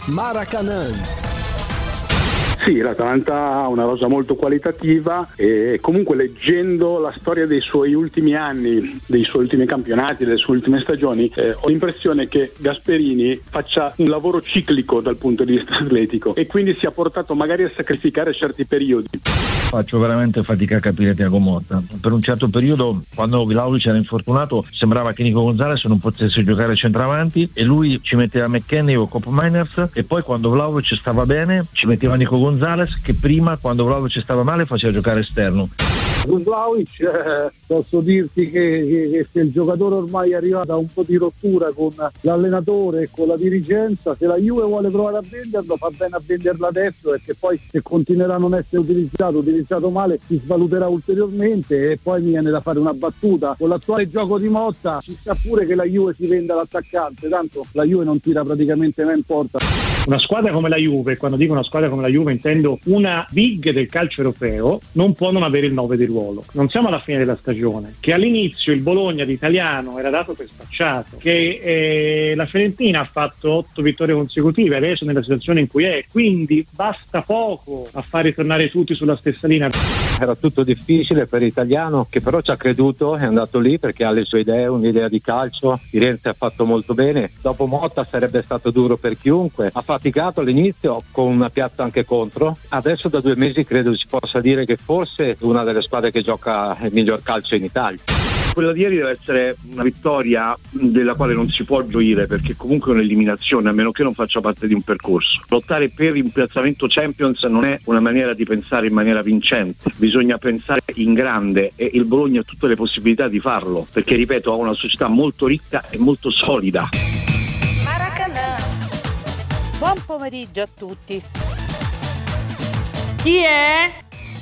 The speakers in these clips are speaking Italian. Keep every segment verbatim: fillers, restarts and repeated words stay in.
Maracanã. Sì, l'Atalanta ha una rosa molto qualitativa e comunque leggendo la storia dei suoi ultimi anni, dei suoi ultimi campionati, delle sue ultime stagioni, eh, ho l'impressione che Gasperini faccia un lavoro ciclico dal punto di vista atletico e quindi sia portato magari a sacrificare certi periodi. Faccio veramente fatica a capire Thiago Motta. Per un certo periodo, quando Vlahovic era infortunato, sembrava che Nico Gonzalez non potesse giocare centravanti e lui ci metteva McKennie o Koop Meiners, e poi quando Vlahovic stava bene ci metteva Nico Gonzalez, che prima, quando Vlahovic stava male, faceva giocare esterno. Con Vlahovic eh, posso dirti che, che, che se il giocatore ormai è arrivato a un po' di rottura con l'allenatore e con la dirigenza, se la Juve vuole provare a venderlo, fa bene a venderlo adesso, perché poi se continuerà a non essere utilizzato, utilizzato male, si svaluterà ulteriormente. E poi mi viene da fare una battuta: con l'attuale gioco di Motta ci sta pure che la Juve si venda l'attaccante, tanto la Juve non tira praticamente mai in porta. Una squadra come la Juve, quando dico una squadra come la Juve intendo una big del calcio europeo, non può non avere il nove di ruolo. Non siamo alla fine della stagione, che all'inizio il Bologna di Italiano era dato per spacciato, che eh, la Fiorentina ha fatto otto vittorie consecutive, adesso nella situazione in cui è, quindi basta poco a far ritornare tutti sulla stessa linea. Era tutto difficile per Italiano, che però ci ha creduto, è andato lì perché ha le sue idee, un'idea di calcio. Firenze ha fatto molto bene. Dopo Motta sarebbe stato duro per chiunque, ha faticato all'inizio con una piazza anche contro. Adesso da due mesi credo si possa dire che forse è una delle squadre che gioca il miglior calcio in Italia. Quella di ieri deve essere una vittoria della quale non si può gioire, perché comunque è un'eliminazione, a meno che non faccia parte di un percorso. Lottare per il piazzamento Champions non è una maniera di pensare in maniera vincente, bisogna pensare in grande e il Bologna ha tutte le possibilità di farlo, perché ripeto ha una società molto ricca e molto solida. Maracanã. Buon pomeriggio a tutti. Chi è?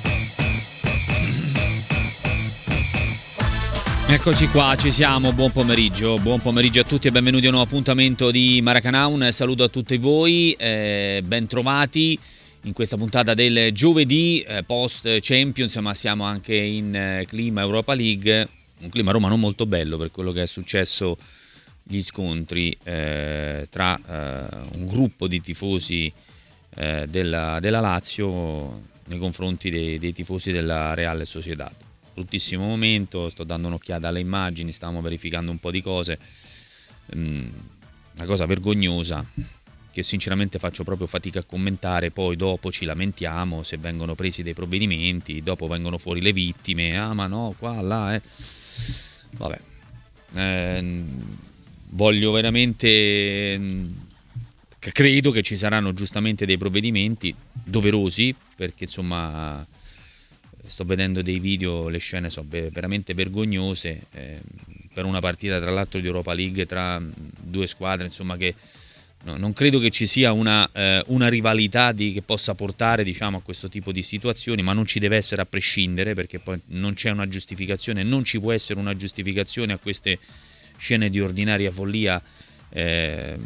Eccoci qua, ci siamo, buon pomeriggio, buon pomeriggio a tutti e benvenuti a un nuovo appuntamento di Maracanã. Un saluto a tutti voi, eh, ben trovati in questa puntata del giovedì eh, post Champions, ma siamo anche in eh, clima Europa League, un clima a Roma non molto bello per quello che è successo, gli scontri eh, tra eh, un gruppo di tifosi eh, della, della Lazio nei confronti dei, dei tifosi della Real Sociedad. Bruttissimo momento, sto dando un'occhiata alle immagini, stavamo verificando un po' di cose, um, una cosa vergognosa che sinceramente faccio proprio fatica a commentare. Poi dopo ci lamentiamo se vengono presi dei provvedimenti, dopo vengono fuori le vittime, ah ma no, qua, là, eh. Vabbè, eh, voglio veramente, credo che ci saranno giustamente dei provvedimenti doverosi, perché insomma sto vedendo dei video, le scene sono veramente vergognose eh, per una partita tra l'altro di Europa League tra due squadre, insomma, che no, non credo che ci sia una, eh, una rivalità di, che possa portare, diciamo, a questo tipo di situazioni, ma non ci deve essere a prescindere, perché poi non c'è una giustificazione, non ci può essere una giustificazione a queste scene di ordinaria follia, eh,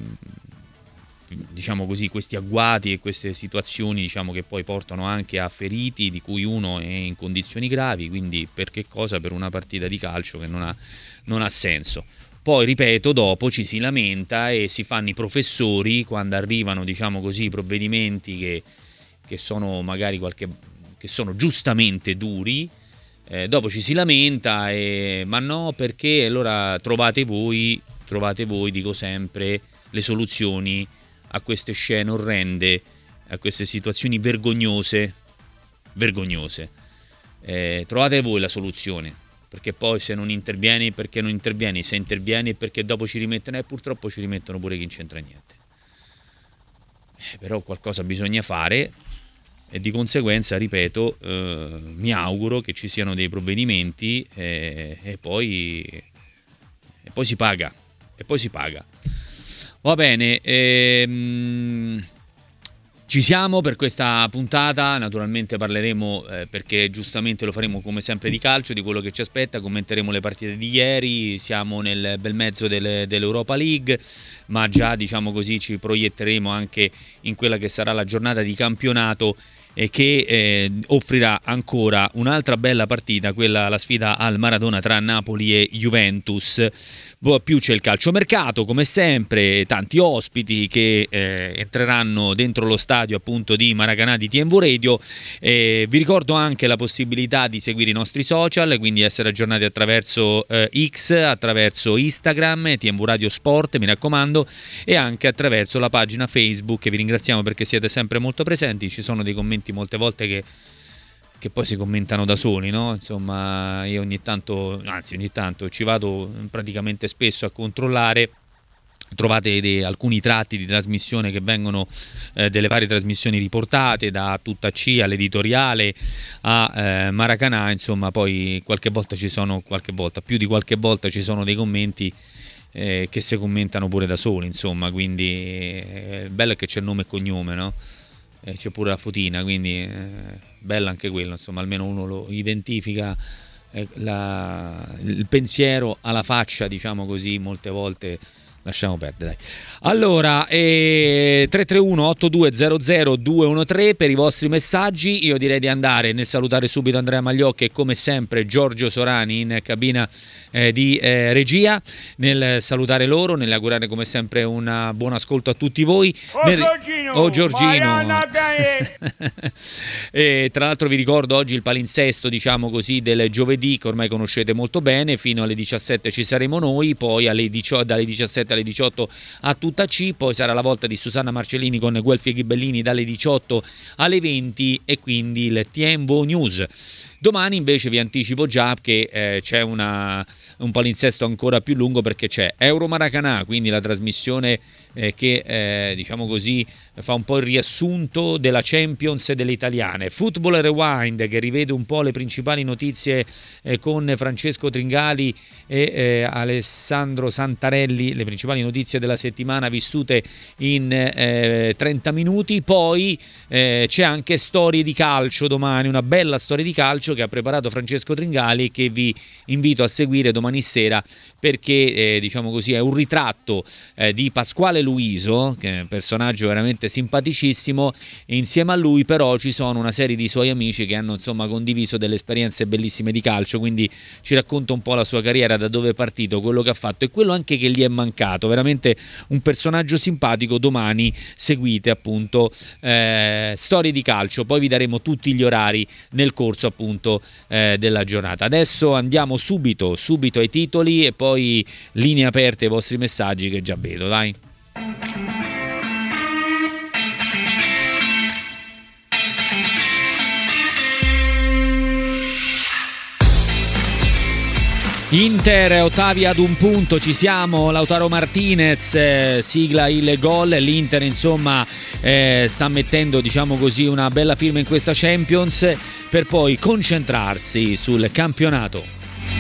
diciamo così, questi agguati e queste situazioni, diciamo, che poi portano anche a feriti, di cui uno è in condizioni gravi. Quindi per che cosa? Per una partita di calcio che non ha, non ha senso. Poi ripeto, dopo ci si lamenta e si fanno i professori quando arrivano, diciamo così, i provvedimenti che, che sono magari qualche che sono giustamente duri, eh, dopo ci si lamenta e ma no, perché allora trovate voi trovate voi dico sempre le soluzioni a queste scene orrende, a queste situazioni vergognose, vergognose. Eh, trovate voi la soluzione, perché poi se non intervieni, perché non intervieni, se intervieni perché dopo ci rimettono e purtroppo ci rimettono pure chi non c'entra niente. Eh, però qualcosa bisogna fare e di conseguenza, ripeto, eh, mi auguro che ci siano dei provvedimenti eh, e poi e poi si paga, e poi si paga. Va bene, ehm, ci siamo per questa puntata, naturalmente parleremo, eh, perché giustamente lo faremo come sempre di calcio, di quello che ci aspetta, commenteremo le partite di ieri, siamo nel bel mezzo del, dell'Europa League, ma già, diciamo così, ci proietteremo anche in quella che sarà la giornata di campionato e che eh, offrirà ancora un'altra bella partita, quella la sfida al Maradona tra Napoli e Juventus. più c'è il calciomercato, come sempre, tanti ospiti che eh, entreranno dentro lo stadio appunto di Maracanã di T M V Radio. Eh, vi ricordo anche la possibilità di seguire i nostri social, quindi essere aggiornati attraverso eh, X, attraverso Instagram, T M V Radio Sport, mi raccomando, e anche attraverso la pagina Facebook, che vi ringraziamo perché siete sempre molto presenti. Ci sono dei commenti molte volte che che poi si commentano da soli, no? Insomma, io ogni tanto, anzi ogni tanto ci vado praticamente spesso a controllare. Trovate dei, alcuni tratti di trasmissione che vengono eh, delle varie trasmissioni riportate, da Tutta C all'editoriale a eh, Maracanã, insomma, poi qualche volta ci sono, qualche volta, più di qualche volta ci sono dei commenti eh, che si commentano pure da soli, insomma, quindi eh, il bello è che c'è il nome e cognome, no? Eh, c'è pure la fotina, quindi eh, bello anche quello, insomma, almeno uno lo identifica, eh, la, il pensiero alla faccia, diciamo così, molte volte lasciamo perdere, dai. Allora, eh, tre tre uno otto due zero zero due uno tre per i vostri messaggi. Io direi di andare nel salutare subito Andrea Magliocchi e come sempre Giorgio Sorani in cabina eh, di eh, regia, nel salutare loro, nell'augurare come sempre un buon ascolto a tutti voi. Oh nel... Giorgino, oh, Giorgino. E tra l'altro vi ricordo oggi il palinsesto, diciamo così, del giovedì, che ormai conoscete molto bene. Fino alle diciassette ci saremo noi, poi alle diciotto, dalle diciassette alle diciotto a Tutta C, poi sarà la volta di Susanna Marcellini con Guelfi e Ghibellini dalle diciotto alle venti, e quindi il T M V News. Domani invece vi anticipo già che eh, c'è una, un palinsesto ancora più lungo, perché c'è Euro Maracanã, quindi la trasmissione eh, che eh, diciamo così fa un po' il riassunto della Champions e delle italiane. Football Rewind, che rivede un po' le principali notizie eh, con Francesco Tringali e eh, Alessandro Santarelli, le principali notizie della settimana vissute in eh, trenta minuti. Poi eh, c'è anche Storie di calcio domani, una bella storia di calcio che ha preparato Francesco Tringali, che vi invito a seguire domani sera, perché eh, diciamo così è un ritratto eh, di Pasquale Luiso, che è un personaggio veramente simpaticissimo, e insieme a lui però ci sono una serie di suoi amici che hanno insomma condiviso delle esperienze bellissime di calcio, quindi ci racconta un po' la sua carriera, da dove è partito, quello che ha fatto e quello anche che gli è mancato. Veramente un personaggio simpatico. Domani seguite appunto eh, Storie di calcio, poi vi daremo tutti gli orari nel corso appunto eh, della giornata. Adesso andiamo subito subito ai titoli e poi linee aperte ai vostri messaggi, che già vedo, dai. Inter, ottavi ad un punto, ci siamo. Lautaro Martinez eh, sigla il gol. L'Inter insomma eh, sta mettendo, diciamo così, una bella firma in questa Champions, per poi concentrarsi sul campionato.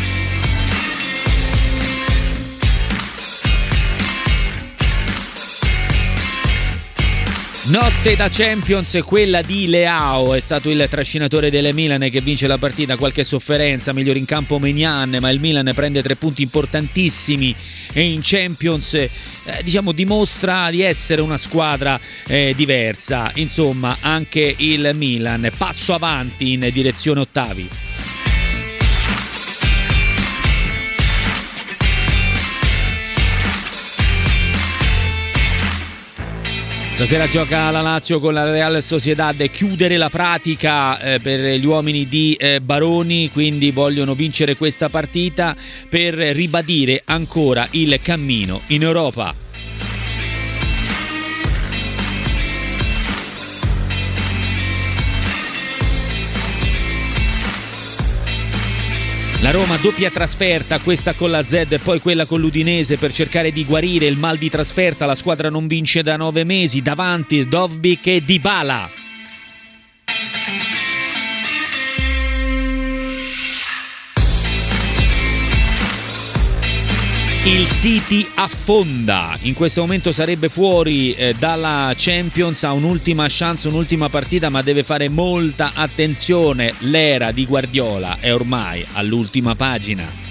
Notte da Champions, quella di Leao, è stato il trascinatore del Milan che vince la partita. Qualche sofferenza, migliore in campo Maignan, ma il Milan prende tre punti importantissimi e in Champions eh, diciamo dimostra di essere una squadra eh, diversa. Insomma, anche il Milan passo avanti in direzione ottavi. Stasera gioca la Lazio con la Real Sociedad, chiudere la pratica eh, per gli uomini di eh, Baroni, quindi vogliono vincere questa partita per ribadire ancora il cammino in Europa. La Roma doppia trasferta, questa con la Z e poi quella con l'Udinese, per cercare di guarire il mal di trasferta. La squadra non vince da nove mesi, davanti Dovbyk e Dybala. Il City affonda, in questo momento sarebbe fuori eh, dalla Champions, ha un'ultima chance, un'ultima partita, ma deve fare molta attenzione. L'era di Guardiola è ormai all'ultima pagina.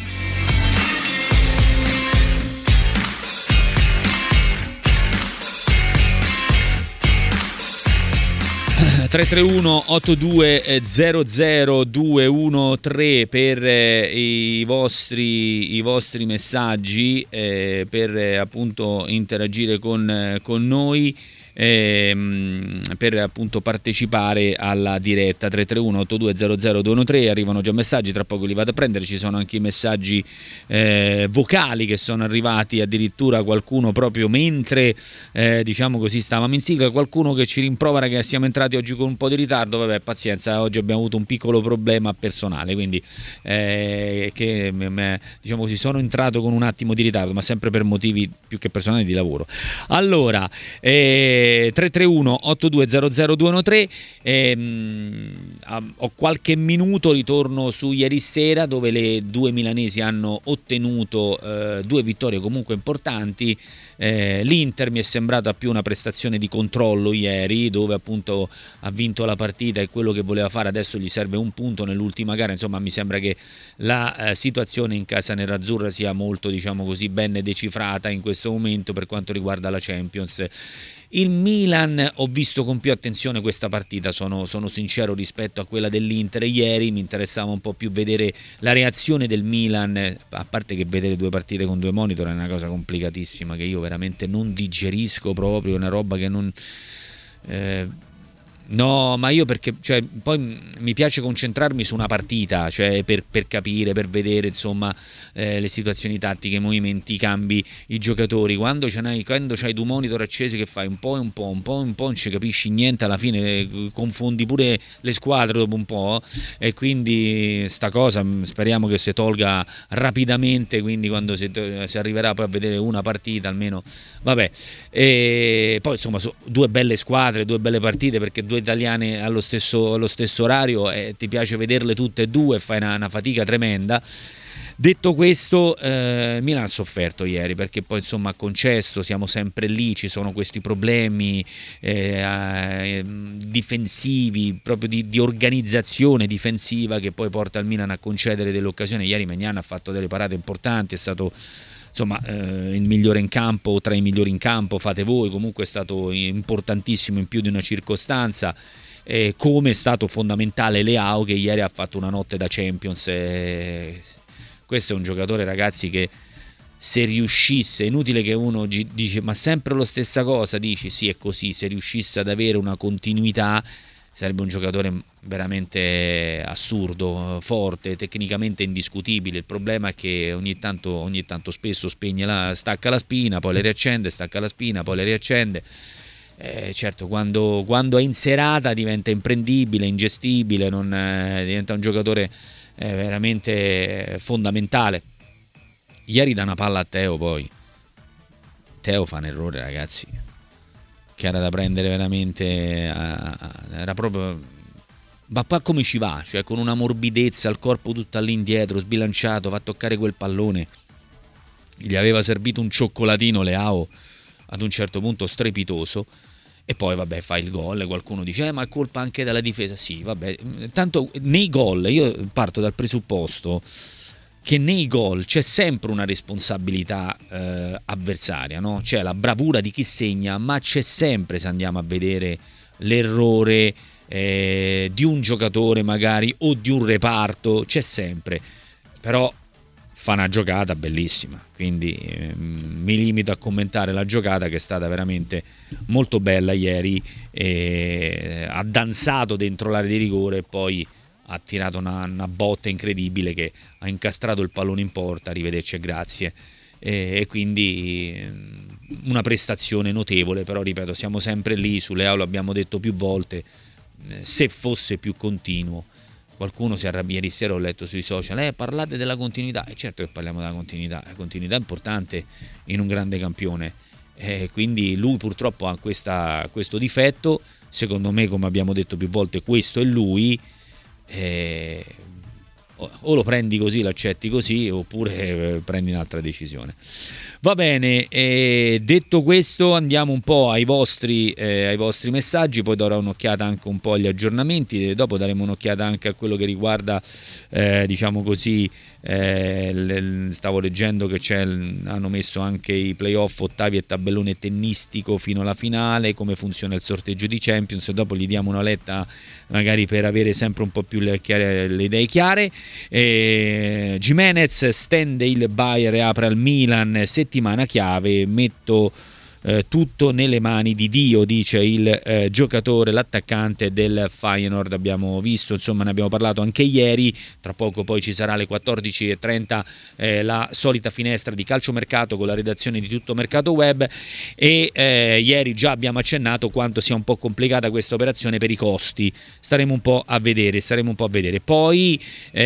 tre tre uno otto due zero zero due uno tre per eh, i vostri i vostri messaggi, eh, per eh, appunto interagire con, eh, con noi, ehm, per appunto partecipare alla diretta. Tre tre uno otto due zero zero due uno tre. Arrivano già messaggi, tra poco li vado a prendere. Ci sono anche i messaggi eh, vocali che sono arrivati, addirittura qualcuno proprio mentre eh, diciamo così stavamo in sigla, qualcuno che ci rimprovera che siamo entrati oggi con un po' di ritardo. Vabbè, pazienza, oggi abbiamo avuto un piccolo problema personale, quindi eh, che diciamo così sono entrato con un attimo di ritardo, ma sempre per motivi più che personali di lavoro. Allora, eh, tre tre uno otto due zero zero due uno tre. ehm, ho qualche minuto, ritorno su ieri sera dove le due milanesi hanno ottenuto eh, due vittorie comunque importanti. Eh, L'Inter mi è sembrata più una prestazione di controllo ieri, dove appunto ha vinto la partita e quello che voleva fare adesso gli serve un punto nell'ultima gara. Insomma, mi sembra che la eh, situazione in casa nerazzurra sia molto, diciamo così, ben decifrata in questo momento per quanto riguarda la Champions. Il Milan, ho visto con più attenzione questa partita, sono, sono sincero, rispetto a quella dell'Inter ieri. Mi interessava un po' più vedere la reazione del Milan, a parte che vedere due partite con due monitor è una cosa complicatissima che io veramente non digerisco proprio, è una roba che non... Eh, No, ma io perché cioè, poi mi piace concentrarmi su una partita, cioè per, per capire, per vedere insomma eh, le situazioni tattiche, i movimenti, i cambi, i giocatori. Quando c'hai, quando c'hai due monitor accesi che fai un po' e un po', un po' e un po', non ci capisci niente, alla fine confondi pure le squadre dopo un po', e quindi sta cosa speriamo che si tolga rapidamente, quindi quando si, si arriverà poi a vedere una partita almeno, vabbè. E poi insomma so, due belle squadre, due belle partite, perché due italiane allo stesso, allo stesso orario e eh, ti piace vederle tutte e due, fai una, una fatica tremenda. Detto questo, eh, Milan ha sofferto ieri perché poi insomma ha concesso, siamo sempre lì, ci sono questi problemi eh, eh, difensivi, proprio di, di organizzazione difensiva, che poi porta il Milan a concedere delle occasioni. Ieri Maignan ha fatto delle parate importanti, è stato insomma eh, il migliore in campo, tra i migliori in campo, fate voi, comunque è stato importantissimo in più di una circostanza, eh, come è stato fondamentale Leao, che ieri ha fatto una notte da Champions. Eh, questo è un giocatore, ragazzi, che se riuscisse, è inutile che uno dice ma sempre la stessa cosa, dici sì è così, se riuscisse ad avere una continuità sarebbe un giocatore veramente assurdo, forte, tecnicamente indiscutibile. Il problema è che ogni tanto, ogni tanto spesso spegne la, stacca la spina, poi le riaccende, stacca la spina, poi le riaccende. Eh, certo, quando, quando è in serata diventa imprendibile, ingestibile, non, eh, diventa un giocatore eh, veramente fondamentale. Ieri dà una palla a Teo, poi Teo fa un errore, ragazzi, che era da prendere veramente, era proprio, ma poi come ci va, cioè con una morbidezza, il corpo tutto all'indietro, sbilanciato, va a toccare quel pallone. Gli aveva servito un cioccolatino Leao ad un certo punto strepitoso, e poi vabbè fa il gol. Qualcuno dice eh, ma è colpa anche della difesa. Sì, vabbè, tanto nei gol io parto dal presupposto che nei gol c'è sempre una responsabilità eh, avversaria, no? C'è la bravura di chi segna, ma c'è sempre, se andiamo a vedere, l'errore eh, di un giocatore magari o di un reparto, c'è sempre. Però fa una giocata bellissima, quindi eh, mi limito a commentare la giocata, che è stata veramente molto bella ieri, eh, ha danzato dentro l'area di rigore e poi ha tirato una, una botta incredibile che ha incastrato il pallone in porta, arrivederci e grazie, e, e quindi una prestazione notevole. Però ripeto, siamo sempre lì, su Leao lo abbiamo detto più volte, se fosse più continuo. Qualcuno si arrabbia, ieri sera ho letto sui social, eh, parlate della continuità, e certo che parliamo della continuità, la continuità è importante in un grande campione, eh, quindi lui purtroppo ha questa, questo difetto. Secondo me, come abbiamo detto più volte, questo è lui. Eh, o lo prendi così, lo accetti così, oppure eh, prendi un'altra decisione. Va bene, eh, detto questo andiamo un po' ai vostri, eh, ai vostri messaggi, poi darò un'occhiata anche un po' agli aggiornamenti, e dopo daremo un'occhiata anche a quello che riguarda, eh, diciamo così, eh, l- stavo leggendo che c'è, hanno messo anche i playoff, ottavi e tabellone tennistico fino alla finale, come funziona il sorteggio di Champions, e dopo gli diamo una letta magari per avere sempre un po' più le, chiare, le idee chiare. eh, Gimenez stende il Bayern e apre al Milan, settimana chiave, metto eh, tutto nelle mani di Dio, dice il eh, giocatore, l'attaccante del Feyenoord. Abbiamo visto, insomma, ne abbiamo parlato anche ieri. Tra poco poi ci sarà alle quattordici e trenta eh, la solita finestra di calciomercato con la redazione di Tutto Mercato Web, e eh, ieri già abbiamo accennato quanto sia un po' complicata questa operazione per i costi. Staremo un po' a vedere, staremo un po' a vedere. Poi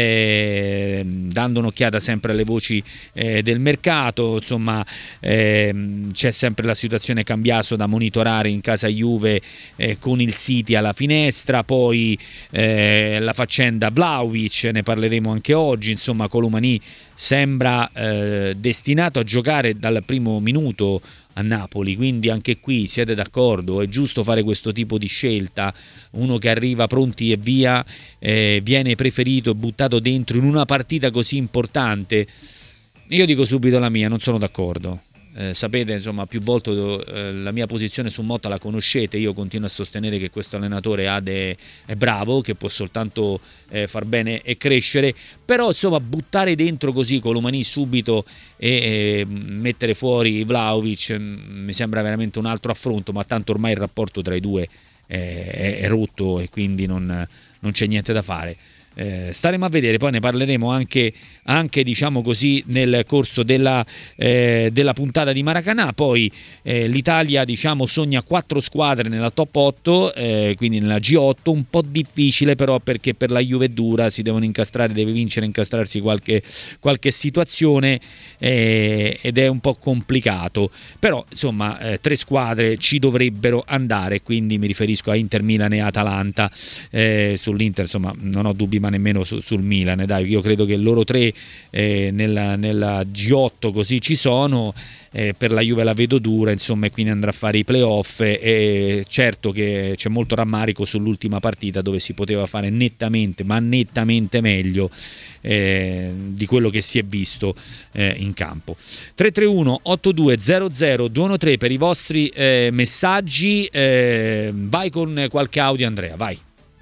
eh, dando un'occhiata sempre alle voci eh, del mercato, insomma, eh, c'è sempre la situazione Cambiaso da monitorare in casa Juve eh, con il City alla finestra, poi eh, la faccenda Vlahovic, ne parleremo anche oggi. Insomma, Colomani sembra eh, destinato a giocare dal primo minuto a Napoli, quindi anche qui siete d'accordo? È giusto fare questo tipo di scelta? Uno che arriva pronti e via eh, viene preferito e buttato dentro in una partita così importante? Io dico subito la mia, non sono d'accordo. Eh, sapete, insomma, più volte eh, la mia posizione su Motta la conoscete. Io continuo a sostenere che questo allenatore ha de... è bravo, che può soltanto eh, far bene e crescere, però insomma buttare dentro così Colomani subito e eh, mettere fuori Vlahovic mh, mi sembra veramente un altro affronto, ma tanto ormai il rapporto tra i due eh, è, è rotto e quindi non, non c'è niente da fare. Eh, staremo a vedere, poi ne parleremo anche, anche diciamo così nel corso della, eh, della puntata di Maracanà. Poi eh, l'Italia, diciamo, sogna quattro squadre nella top otto, eh, quindi nella G otto, un po' difficile però, perché per la Juve è dura, si devono incastrare, deve vincere, incastrarsi qualche, qualche situazione eh, ed è un po' complicato, però insomma eh, tre squadre ci dovrebbero andare, quindi mi riferisco a Inter, Milan e Atalanta. Eh, sull'Inter insomma non ho dubbi, ma nemmeno su, sul Milan, dai, io credo che loro tre eh, nella, nella G otto così ci sono. Eh, per la Juve la vedo dura, insomma, e quindi andrà a fare i playoff, e, e certo che c'è molto rammarico sull'ultima partita dove si poteva fare nettamente, ma nettamente meglio eh, di quello che si è visto eh, in campo. tre tre uno otto due zero zero due uno tre per i vostri eh, messaggi. Eh, vai con qualche audio, Andrea, vai.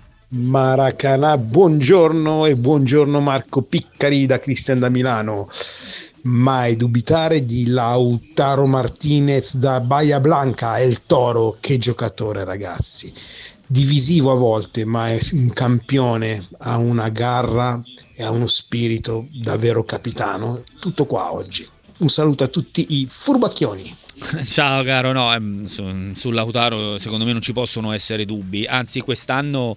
Maracanà, buongiorno e buongiorno Marco Piccari da Cristian da Milano. Mai dubitare di Lautaro Martinez da Bahia Blanca, è il Toro, che giocatore, ragazzi, divisivo a volte, ma è un campione, ha una garra e ha uno spirito davvero capitano. Tutto qua oggi, un saluto a tutti i furbacchioni. Ciao caro, no, ehm, su, su Lautaro secondo me non ci possono essere dubbi, anzi quest'anno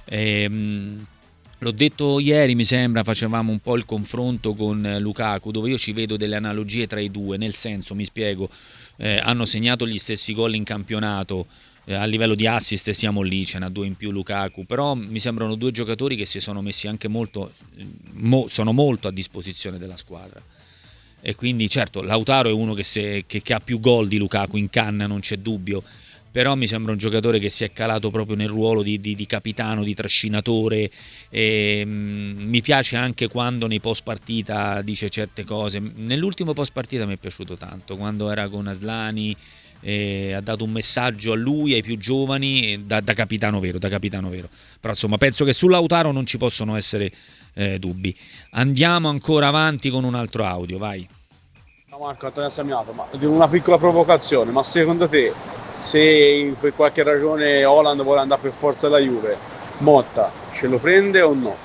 ehm, l'ho detto ieri, mi sembra, facevamo un po' il confronto con Lukaku, dove io ci vedo delle analogie tra i due, nel senso, mi spiego, eh, hanno segnato gli stessi gol in campionato, eh, a livello di assist siamo lì, ce n'ha due in più Lukaku, però mi sembrano due giocatori che si sono messi anche molto, mo, sono molto a disposizione della squadra. E quindi certo Lautaro è uno che, se, che, che ha più gol di Lukaku in canna, non c'è dubbio, però mi sembra un giocatore che si è calato proprio nel ruolo di, di, di capitano, di trascinatore, e mh, mi piace anche quando nei post partita dice certe cose. Nell'ultimo post partita mi è piaciuto tanto, quando era con Aslani, eh, ha dato un messaggio a lui, ai più giovani, da, da capitano vero, da capitano vero. Però insomma penso che su Lautaro non ci possono essere eh, dubbi. Andiamo ancora avanti con un altro audio, vai. No, Marco, Antonio Samiato, ma una piccola provocazione, ma secondo te, se per qualche ragione Haaland vuole andare per forza alla Juve, Motta ce lo prende o no?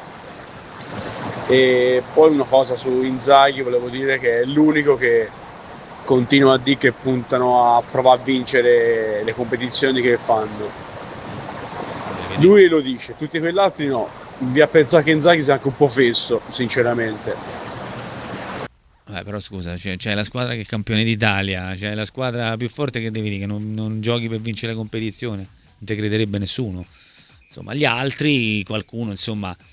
E poi una cosa su Inzaghi, volevo dire che è l'unico che continua a dire che puntano a provare a vincere le competizioni che fanno. Lui lo dice, tutti quegli altri no. Vi a pensare che Inzaghi sia anche un po' fesso, sinceramente. Eh, però scusa, c'è, c'è la squadra che è campione d'Italia, c'è la squadra più forte, che devi dire che non, non giochi per vincere la competizione, non ti crederebbe nessuno. Insomma, gli altri, qualcuno, insomma,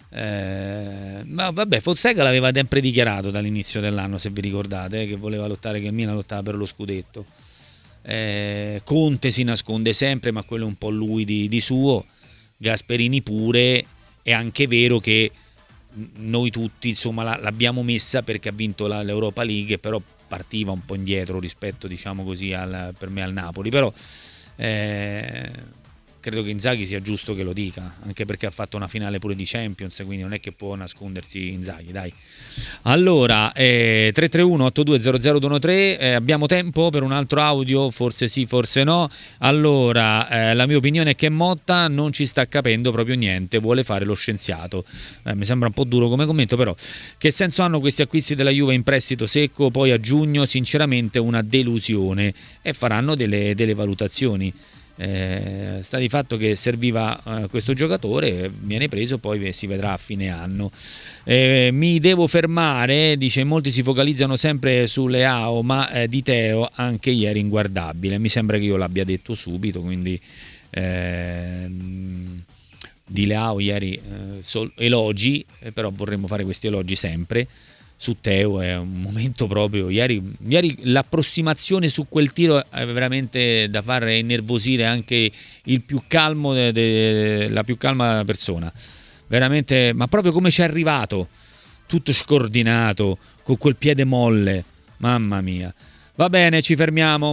Eh, ma vabbè, Fonseca l'aveva sempre dichiarato dall'inizio dell'anno, se vi ricordate, eh, che voleva lottare, che il Milan lottava per lo scudetto. Eh, Conte si nasconde sempre, ma quello è un po' lui di, di suo. Gasperini pure. È anche vero che noi tutti, insomma, la, l'abbiamo messa perché ha vinto la, l'Europa League, però partiva un po' indietro rispetto, diciamo così, al, per me al Napoli. Però eh, credo che Inzaghi sia giusto che lo dica, anche perché ha fatto una finale pure di Champions, quindi non è che può nascondersi Inzaghi, dai. Allora, eh, tre tre uno otto due zero zero due uno tre, eh, abbiamo tempo per un altro audio? Forse sì, forse no. Allora, eh, la mia opinione è che Motta non ci sta capendo proprio niente, vuole fare lo scienziato. Eh, mi sembra un po' duro come commento, però che senso hanno questi acquisti della Juve in prestito secco poi a giugno? Sinceramente una delusione, e faranno delle, delle valutazioni. Eh, sta di fatto che serviva eh, questo giocatore, viene preso, poi si vedrà a fine anno. Eh, mi devo fermare, dice, molti si focalizzano sempre sulle A O, ma eh, Di Teo anche ieri inguardabile, mi sembra che io l'abbia detto subito, quindi eh, di Leao ieri eh, sol- elogi, eh, però vorremmo fare questi elogi sempre. Su Teo è un momento proprio, ieri, ieri l'approssimazione su quel tiro è veramente da far innervosire anche il più calmo de, de, la più calma persona, veramente, ma proprio come ci è arrivato, tutto scordinato, con quel piede molle, mamma mia. Va bene, ci fermiamo.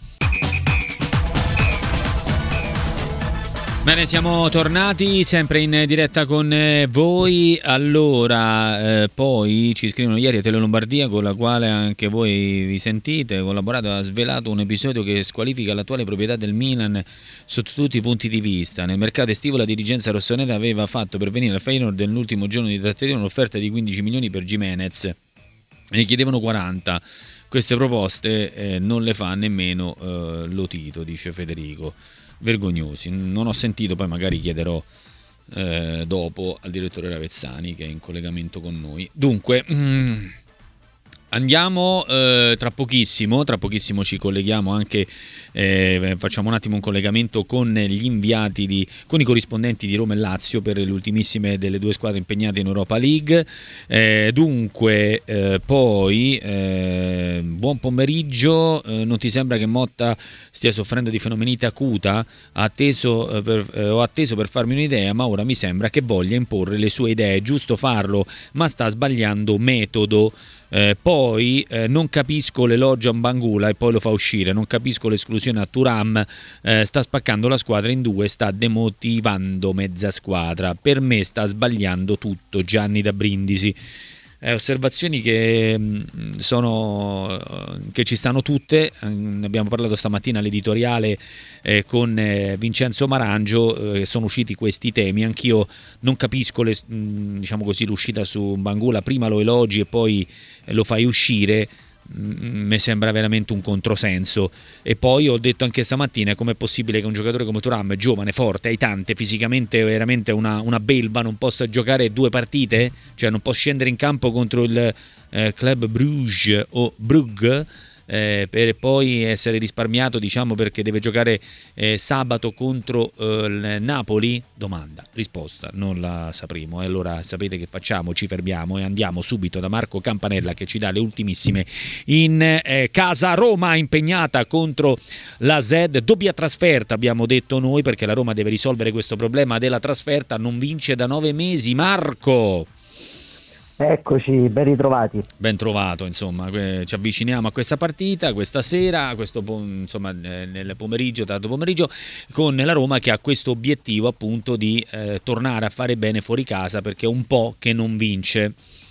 Bene, siamo tornati sempre in diretta con voi. Allora, eh, poi ci scrivono ieri a Tele Lombardia, con la quale anche voi vi sentite, collaborato, ha svelato un episodio che squalifica l'attuale proprietà del Milan sotto tutti i punti di vista. Nel mercato estivo la dirigenza rossonera aveva fatto pervenire al Feyenoord nell'ultimo giorno di trattativa un'offerta di quindici milioni per Gimenez, ne chiedevano quaranta. Queste proposte eh, non le fa nemmeno eh, Lotito, dice Federico. Vergognosi. Non ho sentito, poi magari chiederò eh, dopo al direttore Ravezzani che è in collegamento con noi. Dunque mm, andiamo eh, tra pochissimo tra pochissimo ci colleghiamo anche eh, facciamo un attimo un collegamento con gli inviati di, con i corrispondenti di Roma e Lazio per le ultimissime delle due squadre impegnate in Europa League. Eh, dunque eh, poi eh, buon pomeriggio. Eh, non ti sembra che Motta stia soffrendo di fenomenite acuta? Atteso, eh, per, eh, ho atteso per farmi un'idea, ma ora mi sembra che voglia imporre le sue idee. È giusto farlo, ma sta sbagliando metodo. Eh, poi eh, non capisco l'elogio a Bangula e poi lo fa uscire, non capisco l'esclusione a Thuram, eh, sta spaccando la squadra in due, sta demotivando mezza squadra, per me sta sbagliando tutto. Gianni da Brindisi. Eh, osservazioni che mh, sono che ci stanno tutte. Ne abbiamo parlato stamattina all'editoriale eh, con eh, Vincenzo Marangio, eh, sono usciti questi temi. Anch'io non capisco le, mh, diciamo così, l'uscita su Bangula, prima lo elogi e poi eh, lo fai uscire. Mi sembra veramente un controsenso. E poi ho detto anche stamattina, com'è possibile che un giocatore come Thuram, giovane, forte, aitante, fisicamente veramente una, una belva, non possa giocare due partite, cioè non può scendere in campo contro il eh, Club Bruges o Brugge eh, per poi essere risparmiato, diciamo, perché deve giocare eh, sabato contro eh, il Napoli? Domanda, risposta non la sapremo. E allora sapete che facciamo? Ci fermiamo e andiamo subito da Marco Campanella che ci dà le ultimissime in eh, casa. Roma impegnata contro la Z, doppia trasferta abbiamo detto noi, perché la Roma deve risolvere questo problema della trasferta, non vince da nove mesi. Marco, eccoci, ben ritrovati. Ben trovato, insomma, ci avviciniamo a questa partita questa sera, questo, insomma, nel pomeriggio, tardo pomeriggio, con la Roma che ha questo obiettivo appunto di eh, tornare a fare bene fuori casa, perché è un po' che non vince.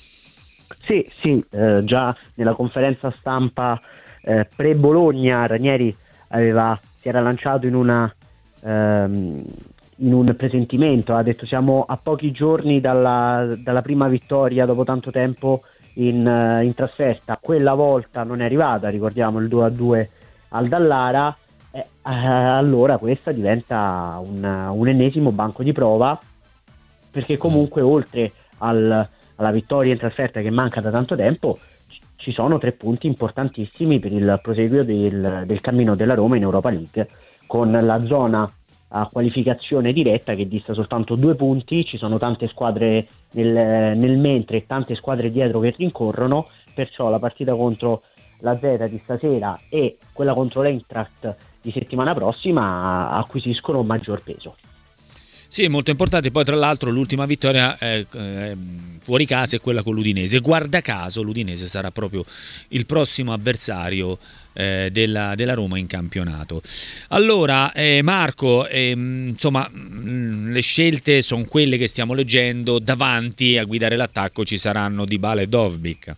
Sì, sì, eh, già nella conferenza stampa eh, pre-Bologna Ranieri aveva, si era lanciato in una... Ehm, in un presentimento, ha detto siamo a pochi giorni dalla, dalla prima vittoria dopo tanto tempo in, uh, in trasferta. Quella volta non è arrivata, ricordiamo il due a due al Dallara, eh, uh, allora questa diventa un, un ennesimo banco di prova, perché comunque oltre al, alla vittoria in trasferta che manca da tanto tempo ci sono tre punti importantissimi per il proseguio del, del cammino della Roma in Europa League, con la zona a qualificazione diretta che dista soltanto due punti, ci sono tante squadre nel, nel mentre e tante squadre dietro che rincorrono, perciò la partita contro la Z di stasera e quella contro l'Eintracht di settimana prossima acquisiscono un maggior peso. Sì, molto importante. Poi tra l'altro l'ultima vittoria eh, eh, fuori casa è quella con l'Udinese. Guarda caso l'Udinese sarà proprio il prossimo avversario eh, della, della Roma in campionato. Allora eh, Marco, eh, insomma mh, le scelte sono quelle che stiamo leggendo. Davanti a guidare l'attacco ci saranno Dybala e Dovbyk.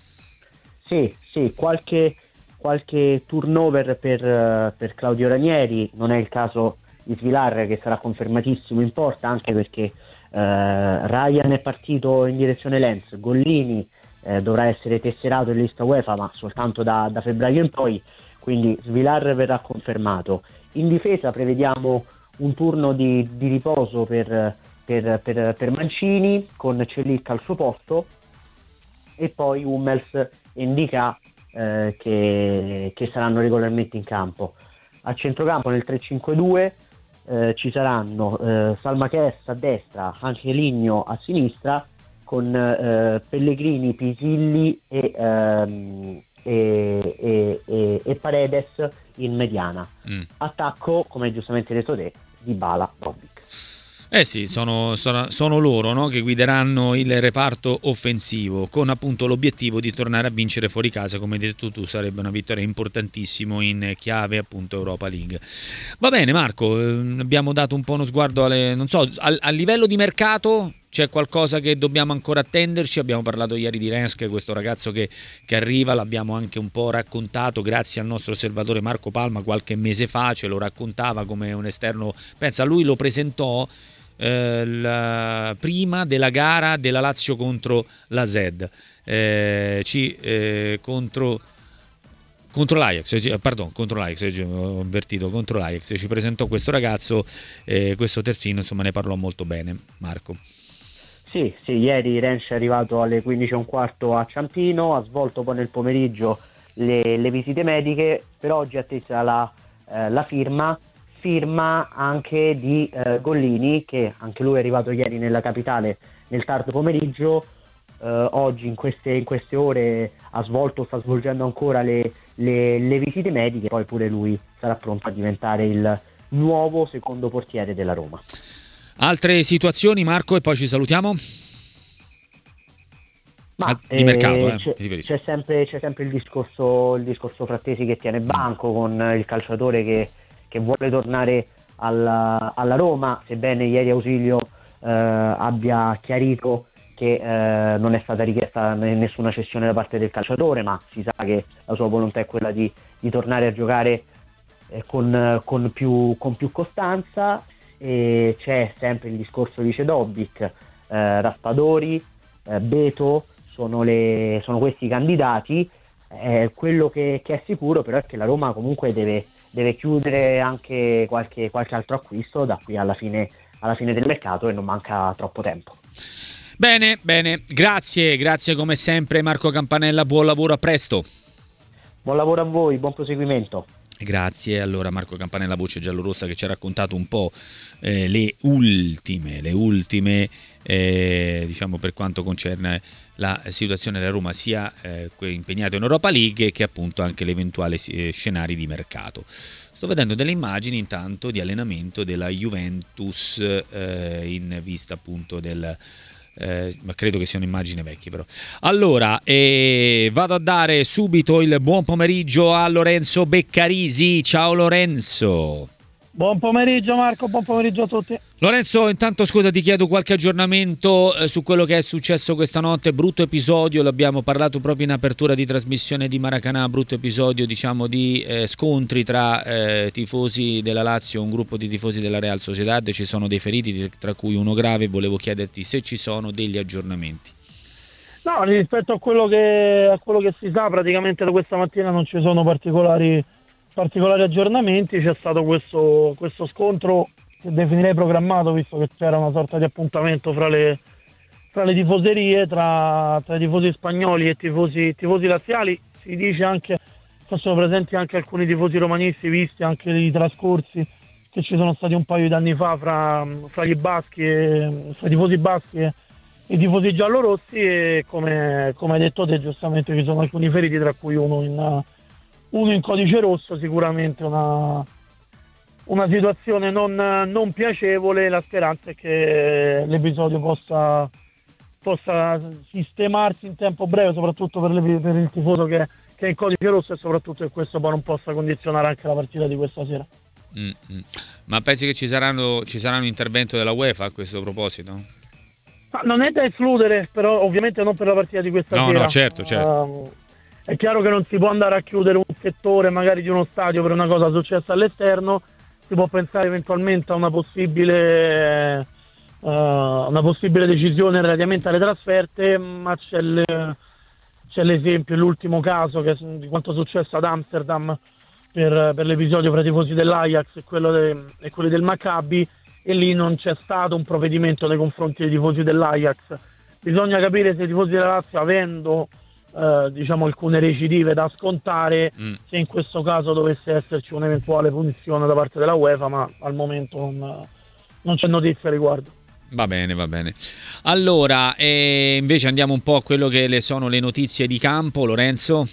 Sì, sì, qualche, qualche turnover per, per Claudio Ranieri, non è il caso di Svilar che sarà confermatissimo in porta, anche perché eh, Ryan è partito in direzione Lens, Gollini eh, dovrà essere tesserato in lista UEFA ma soltanto da, da febbraio in poi, quindi Svilar verrà confermato. In difesa prevediamo un turno di, di riposo per, per, per, per Mancini con Celic al suo posto e poi Hummels e Ndicà eh, che, che saranno regolarmente in campo. A centrocampo nel tre cinque due Eh, ci saranno eh, Salma Kess a destra, Angeligno a sinistra, con eh, Pellegrini, Pisilli e, ehm, e, e, e, e Paredes in mediana. Mm. Attacco, come giustamente hai detto te, Dybala, Dovbyk. Eh sì, sono, sono, sono loro, no, che guideranno il reparto offensivo con appunto l'obiettivo di tornare a vincere fuori casa, come hai detto tu, sarebbe una vittoria importantissima in chiave appunto Europa League. Va bene Marco, eh, abbiamo dato un po' uno sguardo alle, non so, a, a livello di mercato c'è qualcosa che dobbiamo ancora attenderci. Abbiamo parlato ieri di Rensk, questo ragazzo che, che arriva, l'abbiamo anche un po' raccontato grazie al nostro osservatore Marco Palma qualche mese fa, ce lo raccontava come un esterno, pensa, lui lo presentò Eh, la, prima della gara della Lazio contro la Z eh, ci, eh, contro contro l'Ajax, pardon, contro l'Ajax, ho invertito, contro l'Ajax ci presentò questo ragazzo, eh, questo terzino, insomma ne parlò molto bene Marco. Sì, sì, ieri Rennes è arrivato alle quindici e un quarto a Ciampino, ha svolto poi nel pomeriggio le, le visite mediche, per oggi è attesa la, eh, la firma firma anche di eh, Gollini, che anche lui è arrivato ieri nella capitale nel tardo pomeriggio, eh, oggi in queste, in queste ore ha svolto, sta svolgendo ancora le, le, le visite mediche, poi pure lui sarà pronto a diventare il nuovo secondo portiere della Roma. Altre situazioni Marco e poi ci salutiamo? Ma, ah, di eh, mercato eh, c'è, c'è, sempre, c'è sempre il discorso, il discorso Frattesi che tiene banco con il calciatore che che vuole tornare alla, alla Roma, sebbene ieri Ausilio eh, abbia chiarito che eh, non è stata richiesta nessuna cessione da parte del calciatore, ma si sa che la sua volontà è quella di, di tornare a giocare eh, con, con, più, con più costanza. E c'è sempre il discorso di Dovbyk, eh, Raspadori, eh, Beto, sono, le, sono questi i candidati. Eh, quello che, che è sicuro però è che la Roma comunque deve deve chiudere anche qualche, qualche altro acquisto da qui alla fine, alla fine del mercato, e non manca troppo tempo. Bene, bene, grazie, grazie come sempre Marco Campanella, buon lavoro, a presto. Buon lavoro a voi, buon proseguimento. Grazie, allora Marco Campanella, voce giallorossa, che ci ha raccontato un po' eh, le ultime, le ultime eh, diciamo per quanto concerne la situazione della Roma, sia eh, impegnato in Europa League che appunto anche l'eventuale eh, scenari di mercato. Sto vedendo delle immagini intanto di allenamento della Juventus eh, in vista appunto del Eh, ma credo che siano immagini vecchie però. Allora eh, vado a dare subito il buon pomeriggio a Lorenzo Beccarisi. Ciao Lorenzo. Buon pomeriggio Marco, buon pomeriggio a tutti. Lorenzo, intanto scusa, ti chiedo qualche aggiornamento eh, su quello che è successo questa notte. Brutto episodio, l'abbiamo parlato proprio in apertura di trasmissione di Maracanã, brutto episodio diciamo di eh, scontri tra eh, tifosi della Lazio, un gruppo di tifosi della Real Sociedad. Ci sono dei feriti, tra cui uno grave. Volevo chiederti se ci sono degli aggiornamenti. No, rispetto a quello che, a quello che si sa, praticamente da questa mattina non ci sono particolari particolari aggiornamenti. C'è stato questo, questo scontro che definirei programmato, visto che c'era una sorta di appuntamento fra le, fra le tifoserie, tra, tra i tifosi spagnoli e tifosi, tifosi laziali. Si dice anche che sono presenti anche alcuni tifosi romanisti, visti anche i trascorsi che ci sono stati un paio di anni fa fra, fra gli baschi e, fra i tifosi baschi e i tifosi giallorossi, e come, come hai detto te giustamente ci sono alcuni feriti, tra cui uno in, uno in codice rosso, sicuramente una, una situazione non, non piacevole. La speranza è che l'episodio possa, possa sistemarsi in tempo breve, soprattutto per, le, per il tifoso che, che è in codice rosso, e soprattutto che questo poi non possa condizionare anche la partita di questa sera. Mm-hmm. Ma pensi che ci saranno, ci sarà un intervento della UEFA a questo proposito? Ma non è da escludere, però ovviamente non per la partita di questa no, sera. No, certo, certo. Uh, è chiaro che non si può andare a chiudere un settore magari di uno stadio per una cosa successa all'esterno. Si può pensare eventualmente a una possibile uh, una possibile decisione relativamente alle trasferte, ma c'è, le, c'è l'esempio, l'ultimo caso che, di quanto è successo ad Amsterdam per, per l'episodio fra i tifosi dell'Ajax e, quello de, e quelli del Maccabi, e lì non c'è stato un provvedimento nei confronti dei tifosi dell'Ajax. Bisogna capire se i tifosi della Lazio, avendo eh, diciamo alcune recidive da scontare, mm. se in questo caso dovesse esserci un'eventuale punizione da parte della UEFA, ma al momento non, non c'è notizia a riguardo. Va bene, va bene. Allora, eh, invece andiamo un po' a quello che le sono le notizie di campo, Lorenzo.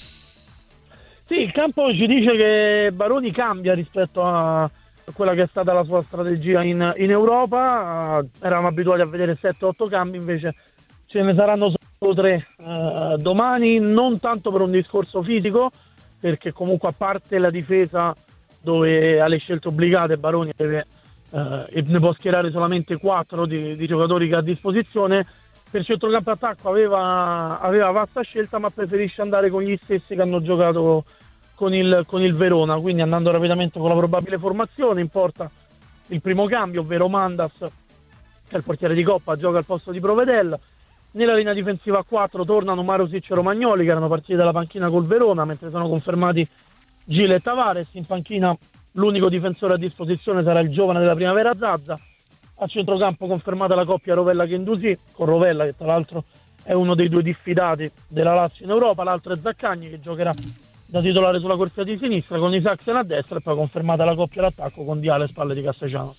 Sì, il campo ci dice che Baroni cambia rispetto a quella che è stata la sua strategia in, in Europa. Uh, eravamo abituati a vedere sette otto cambi, invece ce ne saranno solo tre uh, domani, non tanto per un discorso fisico, perché comunque a parte la difesa dove ha le scelte obbligate, Baroni deve, uh, e ne può schierare solamente quattro di, di giocatori che ha a disposizione. Per centrocampo attacco aveva, aveva vasta scelta, ma preferisce andare con gli stessi che hanno giocato con il, con il Verona, quindi andando rapidamente con la probabile formazione. In porta il primo cambio, ovvero Mandas, che è il portiere di Coppa, gioca al posto di Provedel. Nella linea difensiva a quattro tornano Marusic e Romagnoli, che erano partiti dalla panchina col Verona, mentre sono confermati Gil e Tavares. In panchina l'unico difensore a disposizione sarà il giovane della primavera Zazza. A centrocampo confermata la coppia Rovella-Guendouzi, con Rovella che tra l'altro è uno dei due diffidati della Lazio in Europa, l'altro è Zaccagni che giocherà da titolare sulla corsia di sinistra, con Isaacsen a destra, e poi confermata la coppia d'attacco con Diale spalle di Castellano.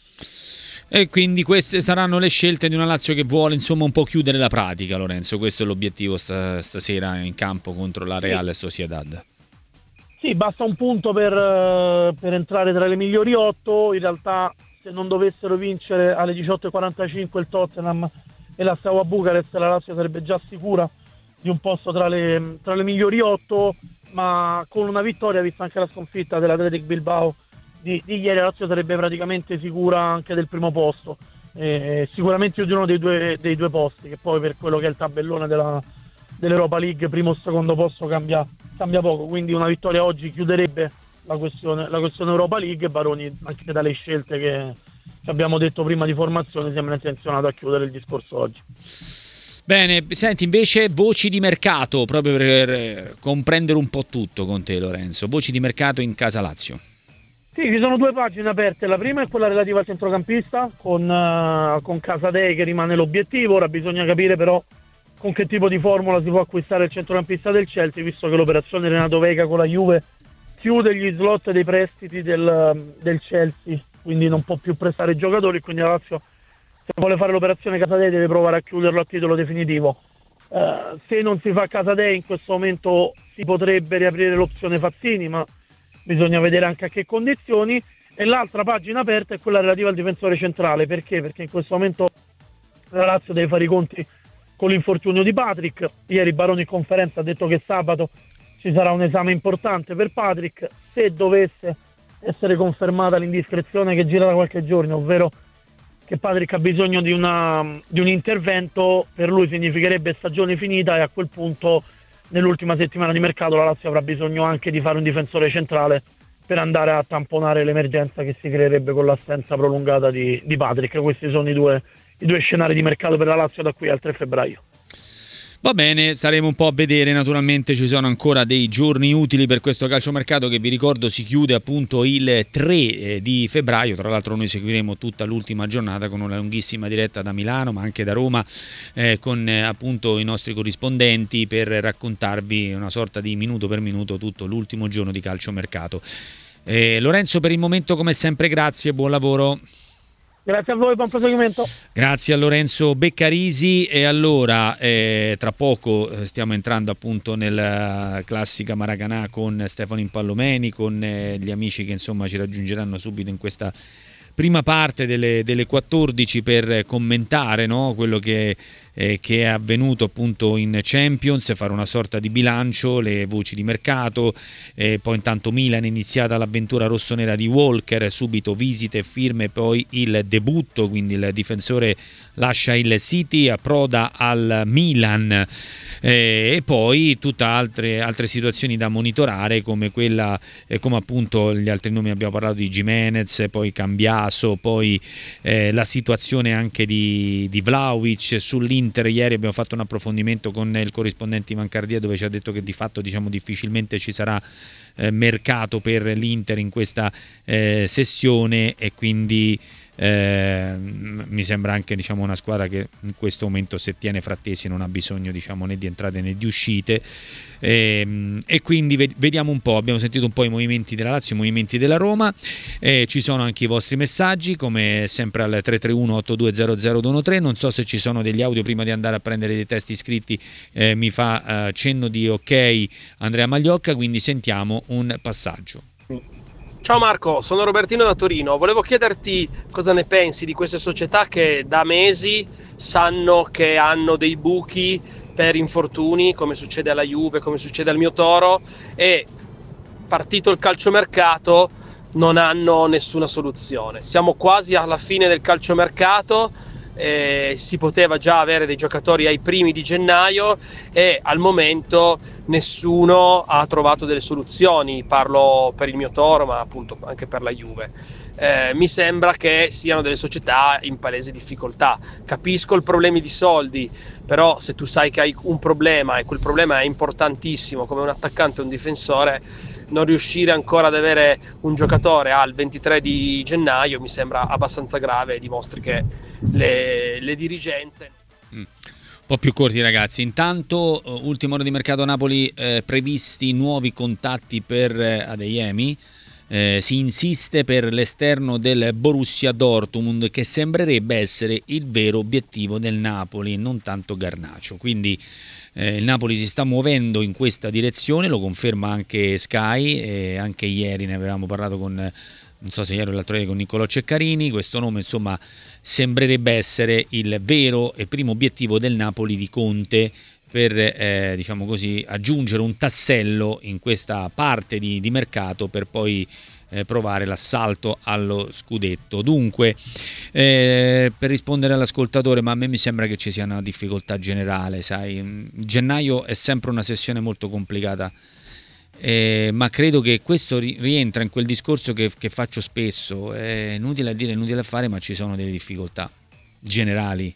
E quindi queste saranno le scelte di una Lazio che vuole insomma un po' chiudere la pratica, Lorenzo. Questo è l'obiettivo sta, stasera in campo contro la Real sì. Sociedad. Sì, basta un punto per, per entrare tra le migliori otto. In realtà, se non dovessero vincere alle diciotto e quarantacinque il Tottenham e la Steaua Bucarest, la Lazio sarebbe già sicura di un posto tra le, tra le migliori otto, ma con una vittoria, vista anche la sconfitta dell'Athletic Bilbao di, di ieri, la Lazio sarebbe praticamente sicura anche del primo posto, eh, sicuramente di uno dei due, dei due posti, che poi per quello che è il tabellone della, dell'Europa League primo o secondo posto cambia, cambia poco, quindi una vittoria oggi chiuderebbe la questione, la questione Europa League. E Baroni, anche dalle scelte che, che abbiamo detto prima di formazione, sembra intenzionato a chiudere il discorso oggi. Bene, senti, invece voci di mercato, proprio per comprendere un po' tutto con te, Lorenzo. Voci di mercato in casa Lazio. Sì, ci sono due pagine aperte. La prima è quella relativa al centrocampista, con, uh, con Casadei che rimane l'obiettivo. Ora bisogna capire però con che tipo di formula si può acquistare il centrocampista del Chelsea, visto che l'operazione Renato Vega con la Juve chiude gli slot dei prestiti del, del Chelsea, quindi non può più prestare giocatori, quindi la Lazio, se vuole fare l'operazione Casadei, deve provare a chiuderlo a titolo definitivo. Uh, se non si fa Casadei, in questo momento si potrebbe riaprire l'opzione Fazzini, ma bisogna vedere anche a che condizioni. E l'altra pagina aperta è quella relativa al difensore centrale. Perché? Perché in questo momento la Lazio deve fare i conti con l'infortunio di Patrick. Ieri Baroni in conferenza ha detto che sabato ci sarà un esame importante per Patrick. Se dovesse essere confermata l'indiscrezione che gira da qualche giorno, ovvero che Patrick ha bisogno di, una, di un intervento, per lui significherebbe stagione finita, e a quel punto nell'ultima settimana di mercato la Lazio avrà bisogno anche di fare un difensore centrale per andare a tamponare l'emergenza che si creerebbe con l'assenza prolungata di, di Patrick. Questi sono i due, i due scenari di mercato per la Lazio da qui al tre febbraio. Va bene, staremo un po' a vedere. Naturalmente ci sono ancora dei giorni utili per questo calciomercato, che vi ricordo si chiude appunto il tre di febbraio. Tra l'altro noi seguiremo tutta l'ultima giornata con una lunghissima diretta da Milano, ma anche da Roma, eh, con eh, appunto i nostri corrispondenti, per raccontarvi una sorta di minuto per minuto tutto l'ultimo giorno di calciomercato. Eh, Lorenzo, per il momento come sempre grazie, buon lavoro. Grazie a voi, buon proseguimento. Grazie a Lorenzo Beccarisi. E allora eh, tra poco stiamo entrando appunto nella classica Maracanà con Stefano Impallomeni, con eh, gli amici che insomma ci raggiungeranno subito in questa prima parte delle, delle quattordici per commentare, no, quello che, eh, che è avvenuto appunto in Champions, fare una sorta di bilancio, le voci di mercato, eh, poi intanto Milan è iniziata l'avventura rossonera di Walker, subito visite, firme, poi il debutto, quindi il difensore lascia il City, approda al Milan, eh, e poi tutte altre, altre situazioni da monitorare come quella, eh, come appunto gli altri nomi, abbiamo parlato di Gimenez, poi Cambiaso, poi eh, la situazione anche di, di Vlahovic. Sull'Inter ieri abbiamo fatto un approfondimento con il corrispondente Ivan Cardia, dove ci ha detto che di fatto diciamo difficilmente ci sarà eh, mercato per l'Inter in questa eh, sessione, e quindi Eh, mi sembra anche diciamo una squadra che in questo momento, se tiene Frattesi, non ha bisogno diciamo né di entrate né di uscite, e, e quindi vediamo un po'. Abbiamo sentito un po' i movimenti della Lazio, i movimenti della Roma, eh, ci sono anche i vostri messaggi come sempre al tre tre uno otto due zero zero due uno tre. Non so se ci sono degli audio prima di andare a prendere dei testi scritti, eh, mi fa eh, cenno di ok Andrea Magliocca, quindi sentiamo un passaggio. Ciao Marco, sono Robertino da Torino. Volevo chiederti cosa ne pensi di queste società che da mesi sanno che hanno dei buchi per infortuni, come succede alla Juve, come succede al mio Toro, e partito il calciomercato non hanno nessuna soluzione. Siamo quasi alla fine del calciomercato, eh, si poteva già avere dei giocatori ai primi di gennaio e al momento nessuno ha trovato delle soluzioni. Parlo per il mio Toro, ma appunto anche per la Juve. Eh, mi sembra che siano delle società in palese difficoltà. Capisco il problema di soldi, però se tu sai che hai un problema e quel problema è importantissimo come un attaccante o un difensore, non riuscire ancora ad avere un giocatore al ventitré di gennaio mi sembra abbastanza grave e dimostri che le, le dirigenze... Mm. Un po' più corti ragazzi. Intanto ultima ora di mercato a Napoli, eh, previsti nuovi contatti per eh, Adeyemi. Eh, si insiste per l'esterno del Borussia Dortmund, che sembrerebbe essere il vero obiettivo del Napoli, non tanto Garnacho. Quindi eh, il Napoli si sta muovendo in questa direzione, lo conferma anche Sky, e anche ieri ne avevamo parlato con, non so se ieri o l'altro ieri, con Niccolò Ceccarini. Questo nome insomma sembrerebbe essere il vero e primo obiettivo del Napoli di Conte, per eh, diciamo così aggiungere un tassello in questa parte di, di mercato per poi eh, provare l'assalto allo scudetto. Dunque eh, per rispondere all'ascoltatore, ma a me mi sembra che ci sia una difficoltà generale, sai, gennaio è sempre una sessione molto complicata, eh, ma credo che questo ri- rientra in quel discorso che, che faccio spesso, è inutile a dire, inutile a fare, ma ci sono delle difficoltà generali,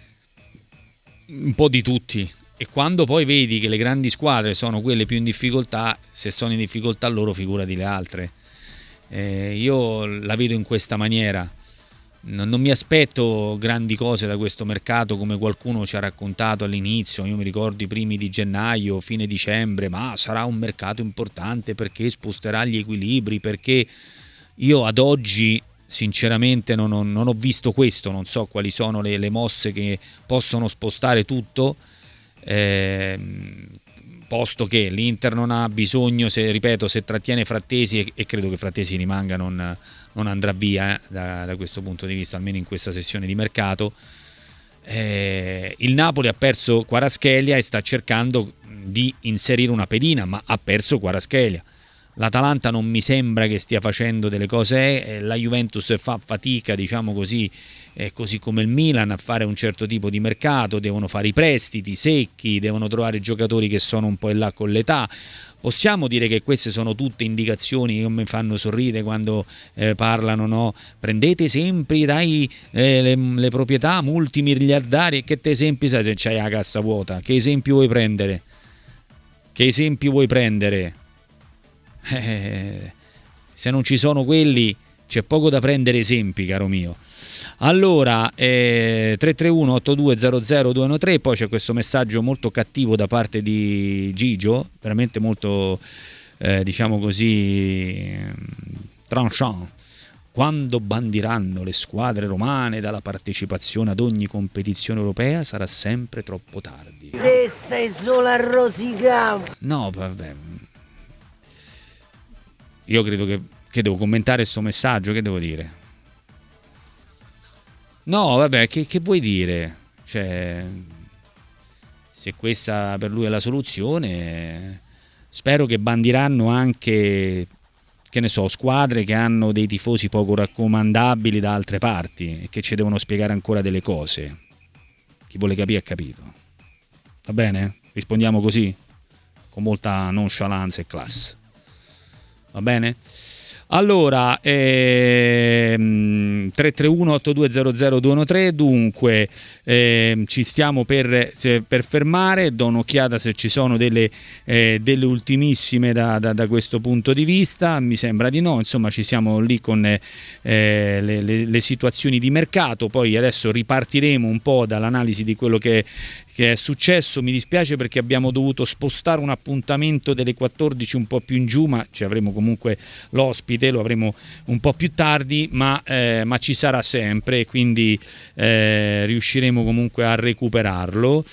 un po' di tutti. E quando poi vedi che le grandi squadre sono quelle più in difficoltà, se sono in difficoltà loro, figurati le altre. Eh, io la vedo in questa maniera. Non, non mi aspetto grandi cose da questo mercato come qualcuno ci ha raccontato all'inizio. Io mi ricordo i primi di gennaio, fine dicembre, ma sarà un mercato importante perché sposterà gli equilibri, perché io ad oggi sinceramente non ho, non ho visto questo. Non so quali sono le, le mosse che possono spostare tutto. Eh, posto che l'Inter non ha bisogno, se ripeto, se trattiene Frattesi, e, e credo che Frattesi rimanga, non, non andrà via eh, da, da questo punto di vista, almeno in questa sessione di mercato. Eh, il Napoli ha perso Kvaratskhelia e sta cercando di inserire una pedina, ma ha perso Kvaratskhelia. L'Atalanta non mi sembra che stia facendo delle cose, eh, la Juventus fa fatica, diciamo così, eh, così come il Milan, a fare un certo tipo di mercato, devono fare i prestiti secchi, devono trovare giocatori che sono un po' in là con l'età. Possiamo dire che queste sono tutte indicazioni che mi fanno sorridere quando eh, parlano, no? Prendete esempi dai eh, le, le proprietà multimiliardarie. Che te esempi sai se c'hai la cassa vuota? Che esempi vuoi prendere? Che esempi vuoi prendere? Eh, se non ci sono quelli c'è poco da prendere esempi, caro mio. Allora eh, tre tre uno otto due zero zero due uno tre. Poi c'è questo messaggio molto cattivo da parte di Gigio, veramente molto eh, diciamo così tranchant. Quando bandiranno le squadre romane dalla partecipazione ad ogni competizione europea sarà sempre troppo tardi. Te stai solo a rosicare. No, vabbè. Io credo che, che devo commentare questo messaggio, che devo dire? No, vabbè, che, che vuoi dire? Cioè, se questa per lui è la soluzione, spero che bandiranno anche, che ne so, squadre che hanno dei tifosi poco raccomandabili da altre parti e che ci devono spiegare ancora delle cose. Chi vuole capire ha capito. Va bene? Rispondiamo così? Con molta nonchalance e classe. Va bene? Allora, ehm, tre tre uno otto due zero zero due uno tre, dunque ehm, ci stiamo per, per fermare, do un'occhiata se ci sono delle, eh, delle ultimissime da, da, da questo punto di vista, mi sembra di no, insomma ci siamo lì con eh, le, le, le situazioni di mercato, poi adesso ripartiremo un po' dall'analisi di quello che che è successo. Mi dispiace perché abbiamo dovuto spostare un appuntamento delle quattordici un po' più in giù, ma ci avremo comunque l'ospite, lo avremo un po' più tardi, ma, eh, ma ci sarà sempre e quindi eh, riusciremo comunque a recuperarlo.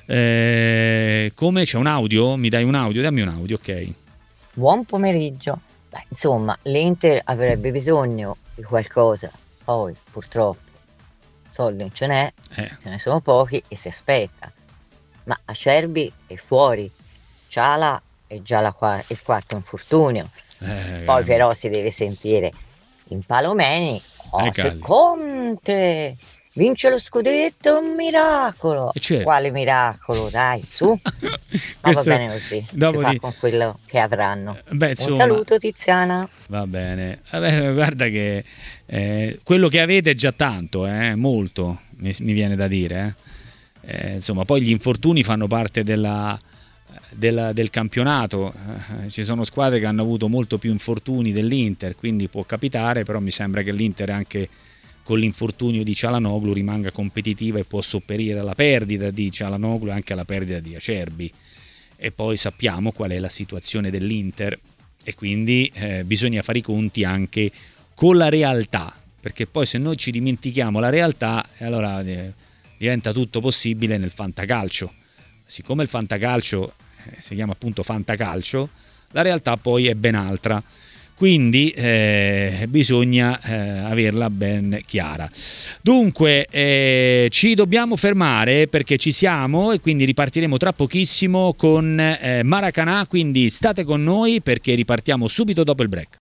Eh, come c'è un audio? Mi dai un audio? Dammi un audio, ok. Buon pomeriggio. Beh, insomma, l'Inter avrebbe bisogno di qualcosa, poi purtroppo soldi non ce n'è, eh. ce ne sono pochi e si aspetta, ma Acerbi è fuori, Ciala è già la qua- il quarto infortunio, eh, poi però si deve sentire in Palomeni, oh, eh, se Conte vince lo scudetto è un miracolo, certo. Quale miracolo, dai, su, ma va bene così, dopo si fa di... con quello che avranno. Beh, un insomma, saluto Tiziana. Va bene, vabbè, guarda che eh, quello che avete è già tanto, eh, molto, mi, mi viene da dire, eh. Eh, insomma, poi gli infortuni fanno parte della, della, del campionato, eh, ci sono squadre che hanno avuto molto più infortuni dell'Inter, quindi può capitare, però mi sembra che l'Inter anche con l'infortunio di Çalhanoğlu rimanga competitiva e può sopperire alla perdita di Çalhanoğlu e anche alla perdita di Acerbi. E poi sappiamo qual è la situazione dell'Inter e quindi eh, bisogna fare i conti anche con la realtà, perché poi se noi ci dimentichiamo la realtà, allora eh, diventa tutto possibile nel fantacalcio. Siccome il fantacalcio eh, si chiama appunto fantacalcio, la realtà poi è ben altra. Quindi eh, bisogna eh, averla ben chiara. Dunque eh, ci dobbiamo fermare perché ci siamo e quindi ripartiremo tra pochissimo con eh, Maracanã, quindi state con noi perché ripartiamo subito dopo il break.